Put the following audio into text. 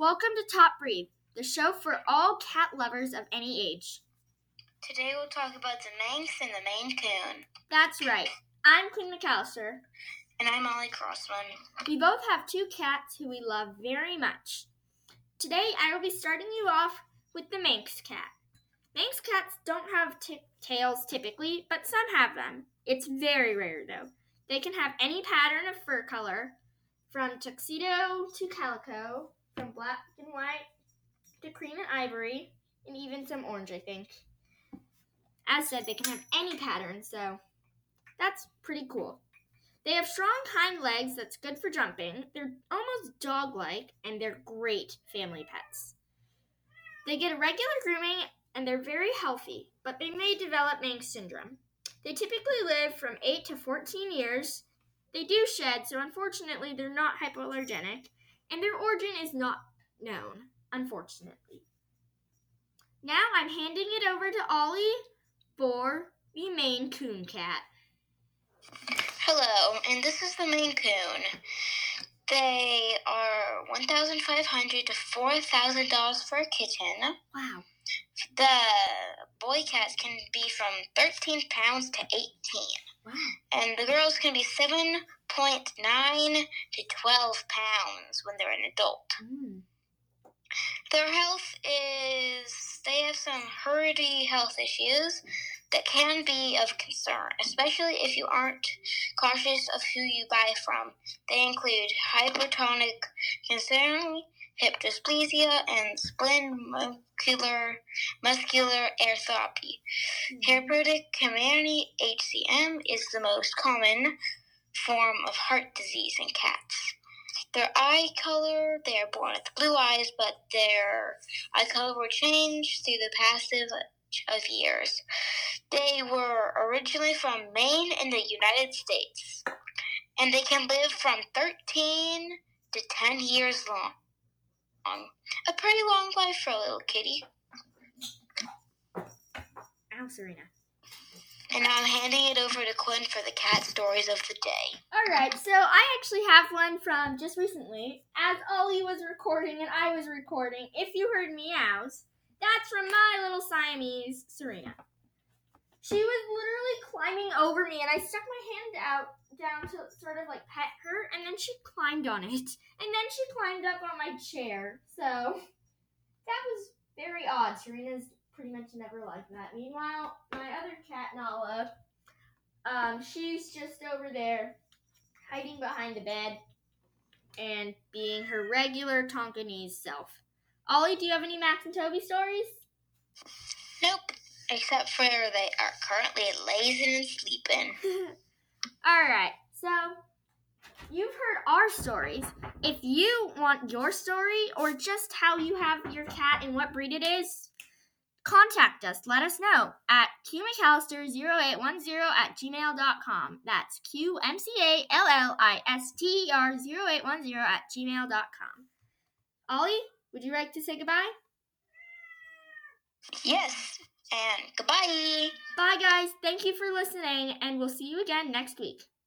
Welcome to Top Breed, the show for all cat lovers of any age. Today we'll talk about the Manx and the Maine Coon. That's right. I'm Queen McAllister. And I'm Ollie Crossman. We both have two cats who we love very much. Today I will be starting you off with the Manx cat. Manx cats don't have tails typically, but some have them. It's very rare though. They can have any pattern of fur color, from tuxedo to calico, from black and white to cream and ivory, and even some orange, I think. As said, they can have any pattern, so that's pretty cool. They have strong hind legs that's good for jumping. They're almost dog-like, and they're great family pets. They get a regular grooming, and they're very healthy, but they may develop Manx syndrome. They typically live from 8 to 14 years. They do shed, so unfortunately they're not hypoallergenic, and their origin is not known, unfortunately. Now I'm handing it over to Ollie for the Maine Coon cat. Hello, and this is the Maine Coon. They are $1,500 to $4,000 for a kitten. Wow. The boy cats can be from 13 pounds to 18. Wow. And the girls can be 7.9 to 12 pounds when they're an adult. Their health they have some herdy health issues that can be of concern, especially if you aren't cautious of who you buy from. They include hypertonic syndrome, hip dysplasia, and muscular atrophy. Hereditary Comirnaty HCM is the most common form of heart disease in cats. Their eye color, they are born with blue eyes, but their eye color will change through the passage of years. They were originally from Maine in the United States, and they can live from 13 to 10 years long. A pretty long life for a little kitty. Ow, Serena. And now I'm handing it over to Quinn for the cat stories of the day. Alright, so I actually have one from just recently. As Ollie was recording and I was recording, if you heard meows, that's from my little Siamese, Serena. She was literally climbing over me, and I stuck my hand down to sort of like pet her, and then she climbed on it. And then she climbed up on my chair. So that was very odd. Serena's pretty much never like that. Meanwhile, my other cat, Nala, she's just over there hiding behind the bed and being her regular Tonkinese self. Ollie, do you have any Max and Toby stories? Nope, except for they are currently lazing and sleeping. Alright, so you've heard our stories. If you want your story or just how you have your cat and what breed it is, contact us. Let us know at qmcallister0810@gmail.com. That's QMCALLISTER0810@gmail.com. Ollie, would you like to say goodbye? Yes, and goodbye. Bye, guys. Thank you for listening, and we'll see you again next week.